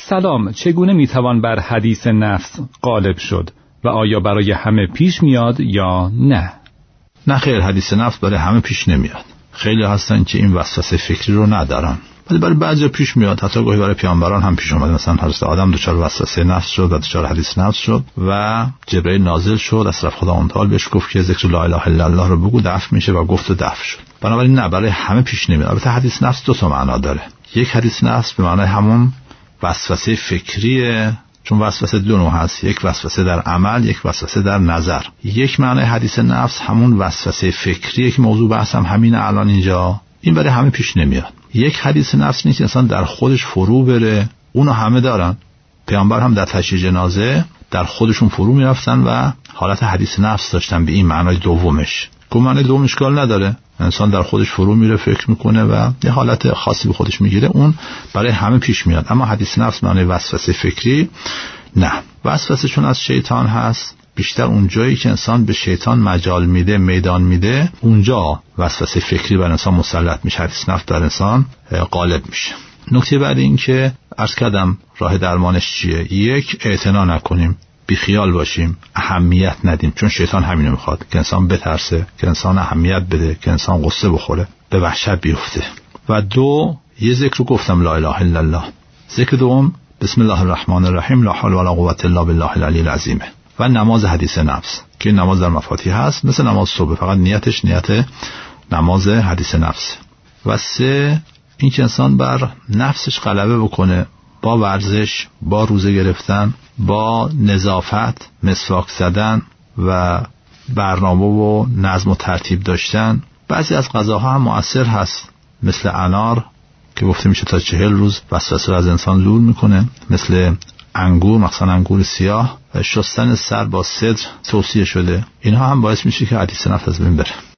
سلام، چگونه میتوان بر حدیث نفس غالب شد و آیا برای همه پیش میاد یا نه؟ نه خیر، حدیث نفس برای همه پیش نمیاد. خیلی هستن که این وسوسه فکری رو ندارن، ولی برای بعضی پیش میاد. حتی گاهی برای پیامبران هم پیش اومد. مثلا حضرت آدم دچار وسوسه نفس شد و دچار حدیث نفس شد و جبرئیل نازل شد، اشرف خدا متعال بهش گفت که ذکر لا اله الا الله رو بگو، دفع میشه، و گفت و دفع شد. بنابراین نه، برای همه پیش نمیاد. البته حدیث نفس دو تا معنا داره. یک حدیث نفس به معنای همون وسوسه فکریه، چون وسوسه دو نوع هست، یک وسوسه در عمل، یک وسوسه در نظر. یک معنای حدیث نفس همون وسوسه فکریه که موضوع بحثم همین الان اینجا. این برای همه پیش نمیاد. یک حدیث نفس نیست انسان در خودش فرو بره، اونو همه دارن. پیامبر هم در تشییع جنازه در خودشون فرو میرفتن و حالت حدیث نفس داشتن به این معنای دومش. که معنای دوم اشکال نداره، انسان در خودش فرو میره، فکر میکنه و یه حالت خاصی به خودش میگیره، اون برای همه پیش میاد. اما حدیث نفس معنای وسوسه فکری نه. وسوسه چون از شیطان هست، بیشتر اون جایی که انسان به شیطان مجال میده، میدان میده، اونجا وسوسه فکری بر انسان مسلط میشه، حدیث نفس بر انسان غالب میشه. نکته بعد این که عرض کردم راه درمانش چیه؟ یک، اعتنا نکنیم، بیخیال باشیم، اهمیت ندیم، چون شیطان همینو میخواد که انسان بترسه، که انسان اهمیت بده، که انسان قصه بخوره، به وحشت بیفته. و دو، یه ذکر گفتم لا اله الا الله. ذکر دوم بسم الله الرحمن الرحیم لا حول ولا قوة الا بالله العلی العظیم. و نماز حدیث نفس که نماز در مفاتیح هست، مثل نماز صبح، فقط نیتش نیت نماز حدیث نفس. و سه، این که انسان بر نفسش غلبه بکنه با ورزش، با روزه گرفتن، با نظافت، مسواک زدن و برنامه و نظم و ترتیب داشتن. بعضی از غذاها هم مؤثر هست، مثل انار که گفته میشه تا 40 روز وسوسه از انسان دور میکنه، مثل انگور، مثلا انگور سیاه، شستن سر با سدر توصیه شده. اینها هم باعث میشه که حدیث نفس از بین بره.